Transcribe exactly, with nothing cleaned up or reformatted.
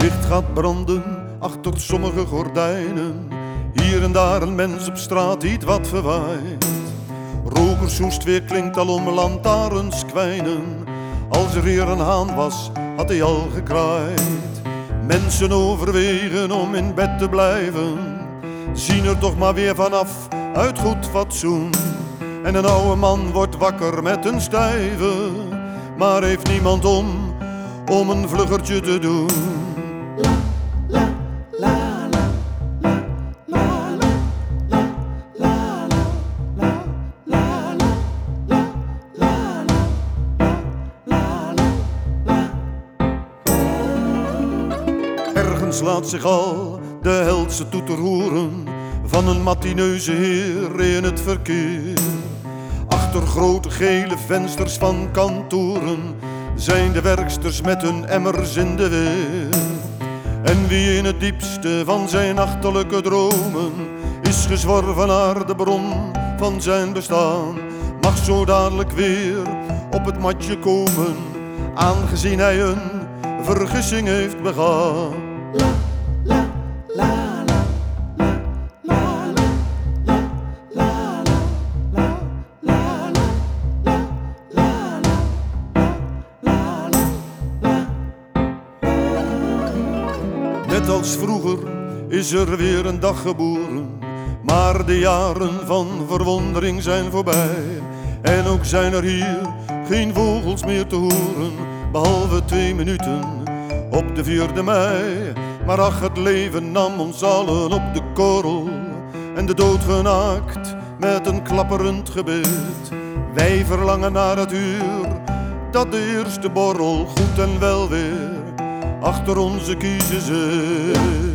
Licht gaat branden achter sommige gordijnen. Hier en daar een mens op straat iets wat verwaait. Rokershoest weer klinkt al om lantaarns kwijnen. Als er weer een haan was, had hij al gekraaid. Mensen overwegen om in bed te blijven, zien er toch maar weer vanaf uit goed fatsoen. En een oude man wordt wakker met een stijve, maar heeft niemand om, om een vluggertje te doen. La, la, la, la, la, la, la, la, la, la, la, la, la. Ergens laat zich al de helse toeter horen van een matineuze heer in het verkeer. Achter grote gele vensters van kantoren zijn de werksters met hun emmers in de weer. En wie in het diepste van zijn nachtelijke dromen is gezworven naar de bron van zijn bestaan, mag zo dadelijk weer op het matje komen, aangezien hij een vergissing heeft begaan. La, la, la, la, la, la, la, la, la, la, la, la, la. Net als vroeger is er weer een dag geboren, maar de jaren van verwondering zijn voorbij. En ook zijn er hier geen vogels meer te horen, behalve twee minuten op de vierde mei. Maar ach, het leven nam ons allen op de korrel en de dood genaakt met een klapperend gebed. Wij verlangen naar het uur dat de eerste borrel goed en wel weer achter onze kiezen zit.